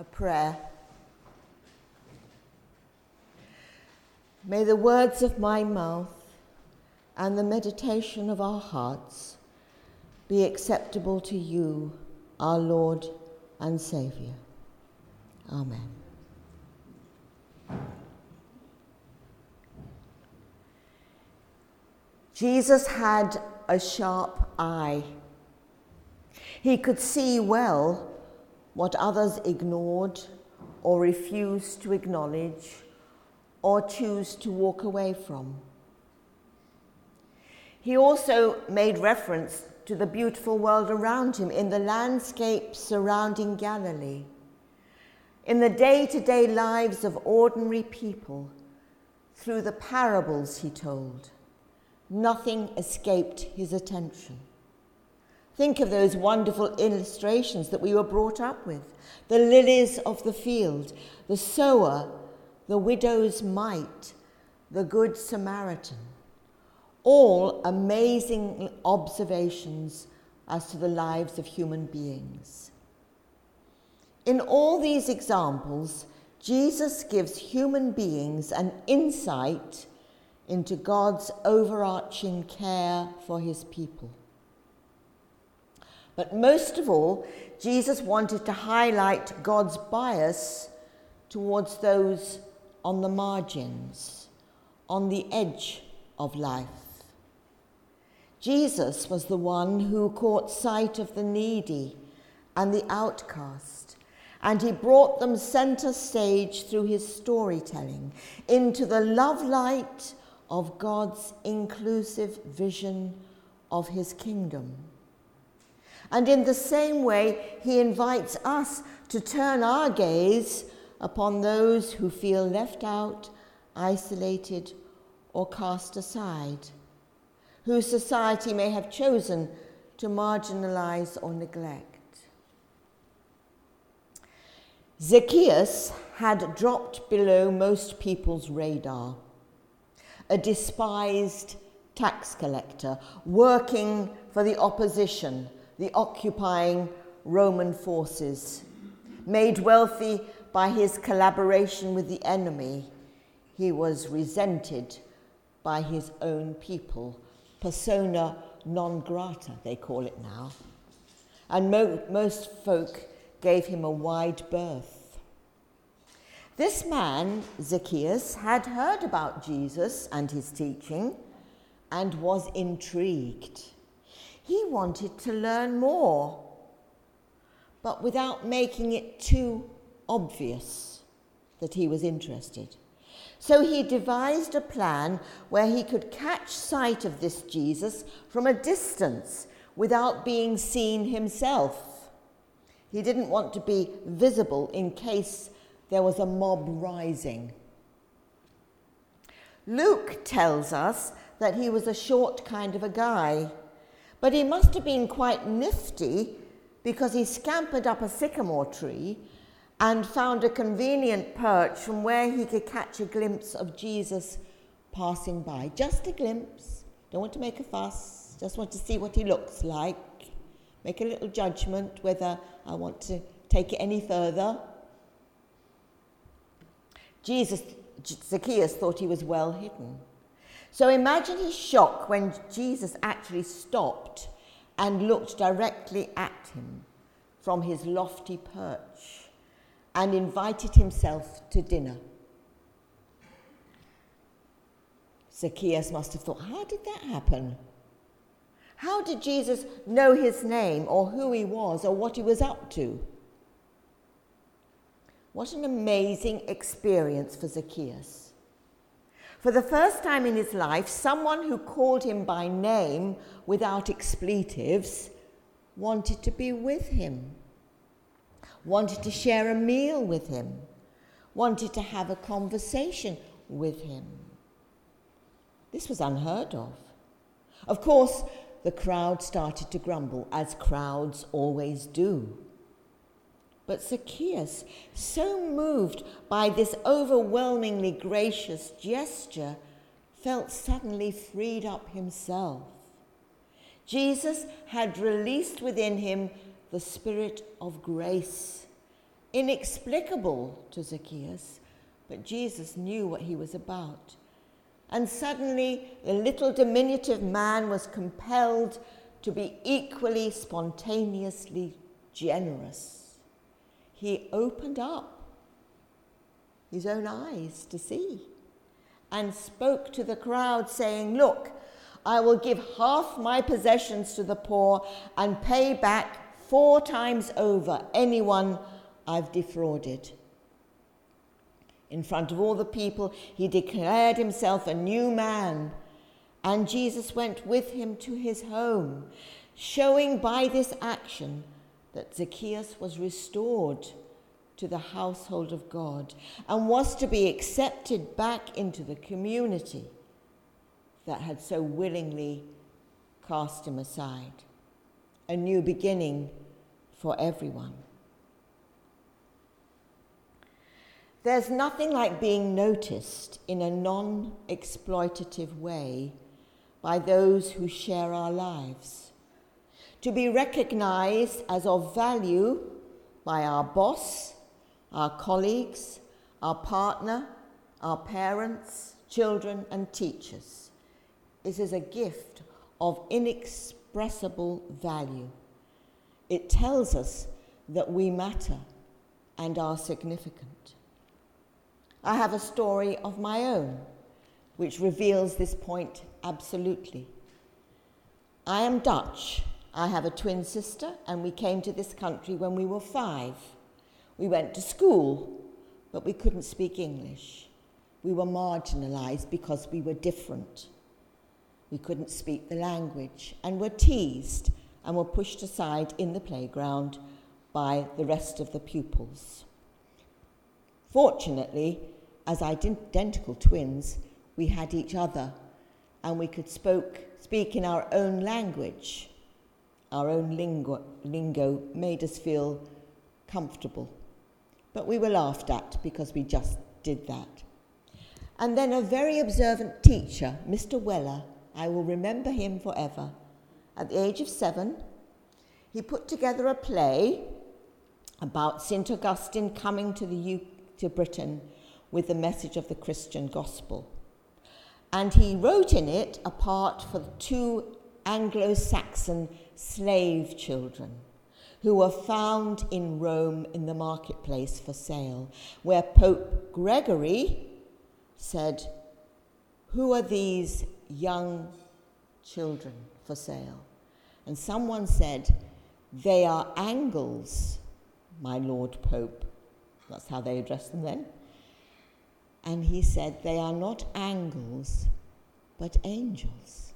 A prayer. May the words of my mouth and the meditation of our hearts be acceptable to you, our Lord and Saviour. Amen. Jesus had a sharp eye. He could see well what others ignored or refused to acknowledge or choose to walk away from. He also made reference to the beautiful world around him in the landscape surrounding Galilee, in the day-to-day lives of ordinary people, through the parables he told. Nothing escaped his attention. Think of those wonderful illustrations that we were brought up with. The lilies of the field, the sower, the widow's mite, the good Samaritan. All amazing observations as to the lives of human beings. In all these examples, Jesus gives human beings an insight into God's overarching care for his people. But most of all, Jesus wanted to highlight God's bias towards those on the margins, on the edge of life. Jesus was the one who caught sight of the needy and the outcast, and he brought them center stage through his storytelling into the love light of God's inclusive vision of his kingdom. And in the same way, he invites us to turn our gaze upon those who feel left out, isolated, or cast aside, whose society may have chosen to marginalize or neglect. Zacchaeus had dropped below most people's radar, a despised tax collector working for the opposition, the occupying Roman forces. Made wealthy by his collaboration with the enemy, he was resented by his own people. Persona non grata, they call it now. And most folk gave him a wide berth. This man, Zacchaeus, had heard about Jesus and his teaching and was intrigued. He wanted to learn more, but without making it too obvious that he was interested. So he devised a plan where he could catch sight of this Jesus from a distance without being seen himself. He didn't want to be visible in case there was a mob rising. Luke tells us that he was a short kind of a guy, but he must have been quite nifty because he scampered up a sycamore tree and found a convenient perch from where he could catch a glimpse of Jesus passing by. Just a glimpse. Don't want to make a fuss. Just want to see what he looks like. Make a little judgment whether I want to take it any further. Zacchaeus thought he was well hidden. So imagine his shock when Jesus actually stopped and looked directly at him from his lofty perch and invited himself to dinner. Zacchaeus must have thought, how did that happen? How did Jesus know his name or who he was or what he was up to? What an amazing experience for Zacchaeus. For the first time in his life, someone who called him by name without expletives wanted to be with him, wanted to share a meal with him, wanted to have a conversation with him. This was unheard of. Of course, the crowd started to grumble, as crowds always do. But Zacchaeus, so moved by this overwhelmingly gracious gesture, felt suddenly freed up himself. Jesus had released within him the spirit of grace inexplicable to Zacchaeus, but Jesus knew what he was about. And suddenly, the little diminutive man was compelled to be equally spontaneously generous. He opened up his own eyes to see and spoke to the crowd, saying, "Look, I will give half my possessions to the poor and pay back 4 times over anyone I've defrauded." In front of all the people, he declared himself a new man, and Jesus went with him to his home, showing by this action that Zacchaeus was restored to the household of God and was to be accepted back into the community that had so willingly cast him aside. A new beginning for everyone. There's nothing like being noticed in a non-exploitative way by those who share our lives. To be recognized as of value by our boss, our colleagues, our partner, our parents, children, and teachers is as a gift of inexpressible value. It tells us that we matter and are significant. I have a story of my own which reveals this point absolutely. I am Dutch. I have a twin sister, and we came to this country when we were 5. We went to school, but we couldn't speak English. We were marginalized because we were different. We couldn't speak the language and were teased and were pushed aside in the playground by the rest of the pupils. Fortunately, as identical twins, we had each other, and we could speak in our own language. Our own lingo made us feel comfortable. But we were laughed at because we just did that. And then a very observant teacher, Mr. Weller, I will remember him forever, at the age of 7, he put together a play about St. Augustine coming to Britain with the message of the Christian gospel. And he wrote in it a part for 2 Anglo-Saxon slave children who were found in Rome in the marketplace for sale, where Pope Gregory said, "Who are these young children for sale?" And someone said, "They are Angles, my Lord Pope." That's how they addressed them then. And he said, "They are not Angles, but angels."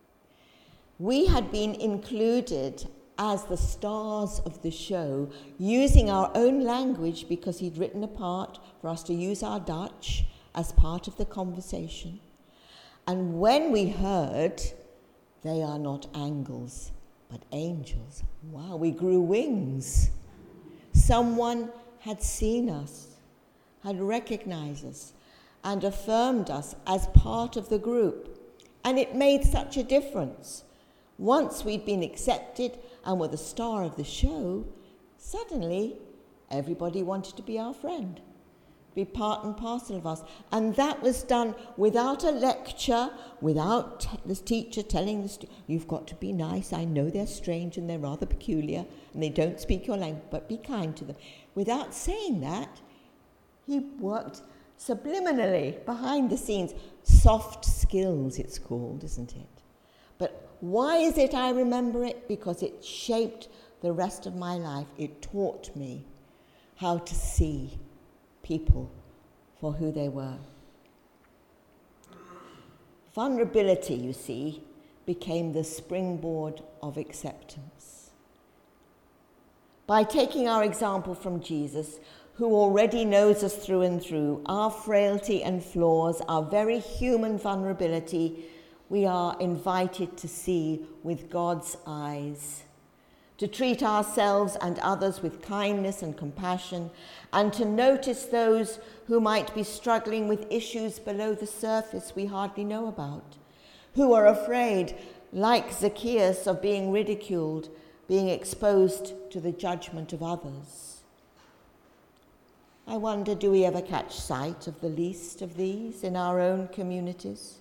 We had been included as the stars of the show, using our own language because he'd written a part for us to use our Dutch as part of the conversation. And when we heard, "They are not Angles, but angels," wow, we grew wings. Someone had seen us, had recognized us, and affirmed us as part of the group. And it made such a difference. Once we'd been accepted and were the star of the show, suddenly everybody wanted to be our friend, be part and parcel of us. And that was done without a lecture, without the teacher telling the student, "You've got to be nice. I know they're strange and they're rather peculiar and they don't speak your language, but be kind to them." Without saying that, he worked subliminally behind the scenes. Soft skills, it's called, isn't it? But why is it I remember it? Because it shaped the rest of my life. It taught me how to see people for who they were. Vulnerability, you see, became the springboard of acceptance. By taking our example from Jesus, who already knows us through and through, our frailty and flaws, our very human vulnerability, we are invited to see with God's eyes, to treat ourselves and others with kindness and compassion, and to notice those who might be struggling with issues below the surface we hardly know about, who are afraid, like Zacchaeus, of being ridiculed, being exposed to the judgment of others. I wonder, do we ever catch sight of the least of these in our own communities?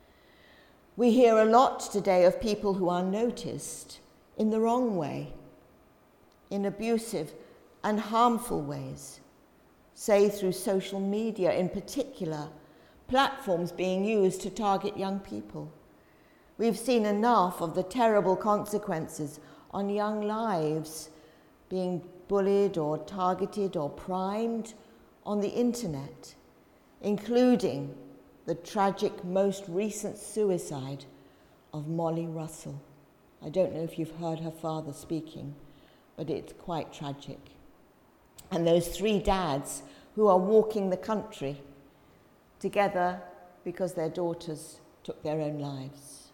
We hear a lot today of people who are noticed in the wrong way, in abusive and harmful ways, say through social media in particular, platforms being used to target young people. We've seen enough of the terrible consequences on young lives being bullied or targeted or primed on the internet, including the tragic most recent suicide of Molly Russell. I don't know if you've heard her father speaking, but it's quite tragic. And those 3 dads who are walking the country together because their daughters took their own lives.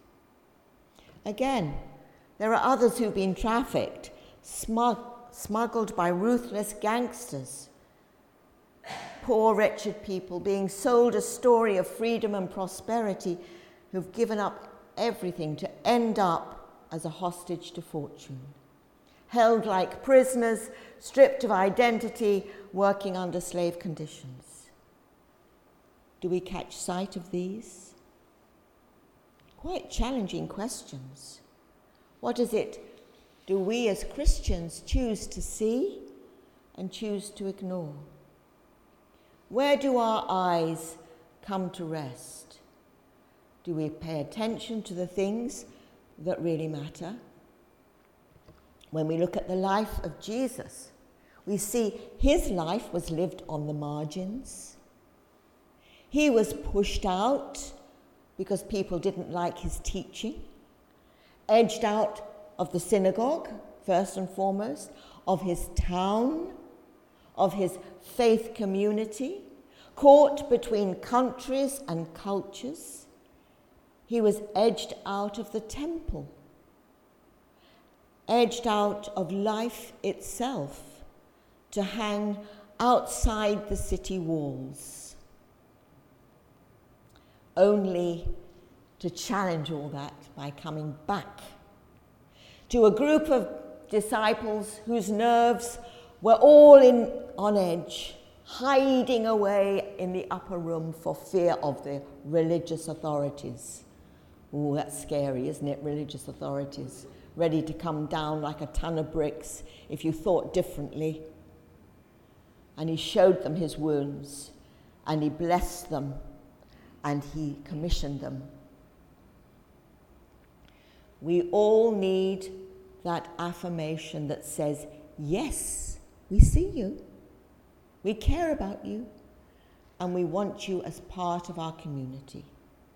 Again, there are others who've been trafficked, smuggled by ruthless gangsters. Poor, wretched people being sold a story of freedom and prosperity who've given up everything to end up as a hostage to fortune. Held like prisoners, stripped of identity, working under slave conditions. Do we catch sight of these? Quite challenging questions. What is it do we as Christians choose to see and choose to ignore? Where do our eyes come to rest? Do we pay attention to the things that really matter? When we look at the life of Jesus, we see his life was lived on the margins. He was pushed out because people didn't like his teaching, edged out of the synagogue, first and foremost, of his town, of his faith community, caught between countries and cultures. He was edged out of the temple, edged out of life itself to hang outside the city walls, only to challenge all that by coming back to a group of disciples whose nerves were all on edge, hiding away in the upper room for fear of the religious authorities. Ooh, that's scary, isn't it? Religious authorities, ready to come down like a ton of bricks if you thought differently. And he showed them his wounds, and he blessed them, and he commissioned them. We all need that affirmation that says, yes, we see you, we care about you, and we want you as part of our community.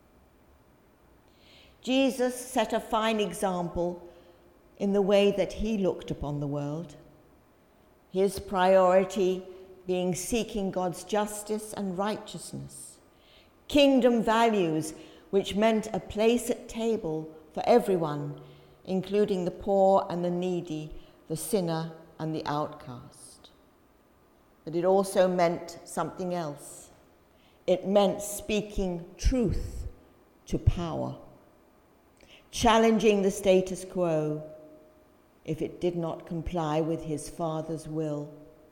Jesus set a fine example in the way that he looked upon the world, his priority being seeking God's justice and righteousness, kingdom values which meant a place at table for everyone, including the poor and the needy, the sinner and the outcast. But it also meant something else. It meant speaking truth to power, challenging the status quo if it did not comply with his Father's will.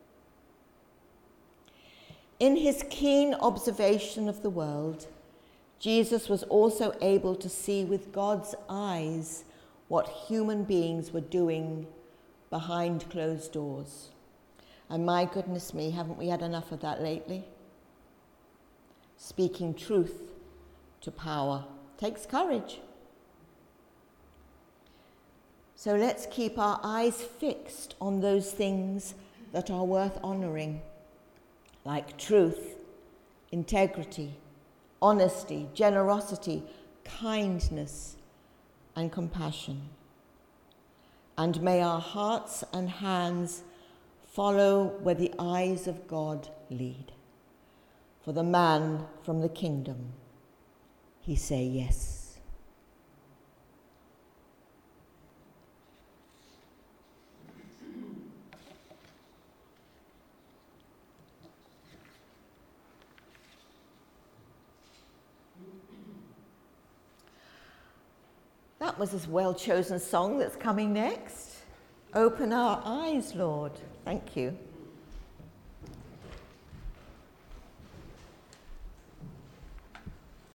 In his keen observation of the world, Jesus was also able to see with God's eyes what human beings were doing behind closed doors. And my goodness me, haven't we had enough of that lately? Speaking truth to power takes courage. So let's keep our eyes fixed on those things that are worth honouring, like truth, integrity, honesty, generosity, kindness, and compassion. And may our hearts and hands follow where the eyes of God lead. For the man from the kingdom, he say yes. That was a well-chosen song that's coming next. Open our eyes, Lord. Thank you.